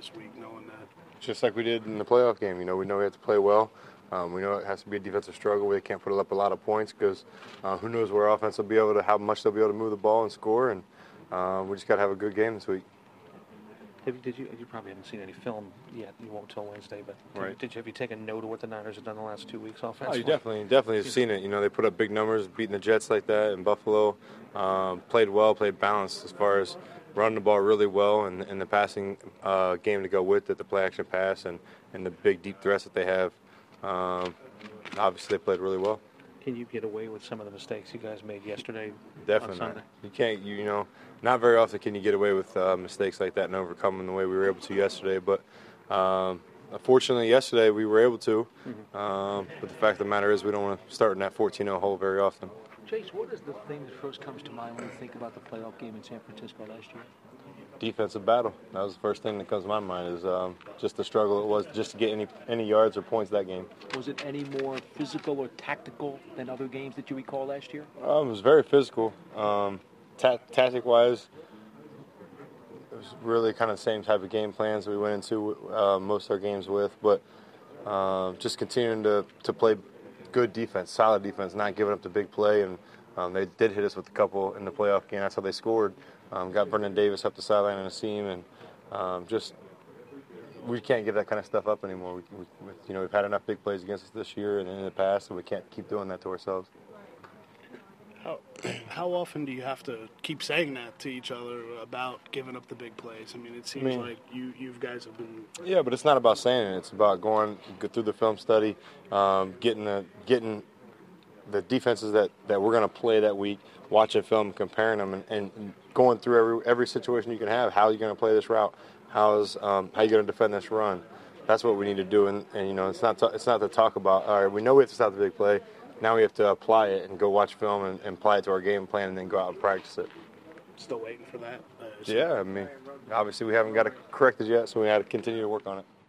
this week, knowing that? Just like we did in the playoff game. We know we have to play well. We know it has to be a defensive struggle. We can't put up a lot of points because who knows where our offense will be able to, how much they'll be able to move the ball and score. And we just got to have a good game this week. You probably haven't seen any film yet. You won't till Wednesday. But right. Have you taken note of what the Niners have done the last 2 weeks offensively? Oh, you definitely have seen it. They put up big numbers, beating the Jets like that in Buffalo. Played well, played balanced as far as running the ball really well, and the passing game to go with it, the play action pass, and the big deep threats that they have. Obviously, they played really well. Can you get away with some of the mistakes you guys made yesterday? Definitely. On Sunday? You can't. Not very often can you get away with mistakes like that and overcome them the way we were able to yesterday. But unfortunately, yesterday we were able to. But the fact of the matter is, we don't want to start in that 14-0 hole very often. Chase, what is the thing that first comes to mind when you think about the playoff game in San Francisco last year? Defensive battle. That was the first thing that comes to my mind, is just the struggle it was just to get any yards or points that game. Was it any more physical or tactical than other games that you recall last year? It was very physical. Tactic-wise, it was really kind of the same type of game plans we went into most of our games with, but just continuing to play good defense, solid defense, not giving up the big play, and they did hit us with a couple in the playoff game. That's how they scored. Got Vernon Davis up the sideline in a seam, and just we can't give that kind of stuff up anymore. We've had enough big plays against us this year and in the past, and we can't keep doing that to ourselves. How often do you have to keep saying that to each other about giving up the big plays? I mean, it seems like you guys have been. Yeah, but it's not about saying it. It's about go through the film study, getting the defenses that we're going to play that week, watching film, comparing them, and going through every situation you can have. How are you going to play this route? How are you going to defend this run? That's what we need to do. And it's not to talk about. All right, we know we have to stop the big play. Now we have to apply it and go watch film and apply it to our game plan, and then go out and practice it. Still waiting for that? Yeah, obviously we haven't got it corrected yet, so we had to continue to work on it.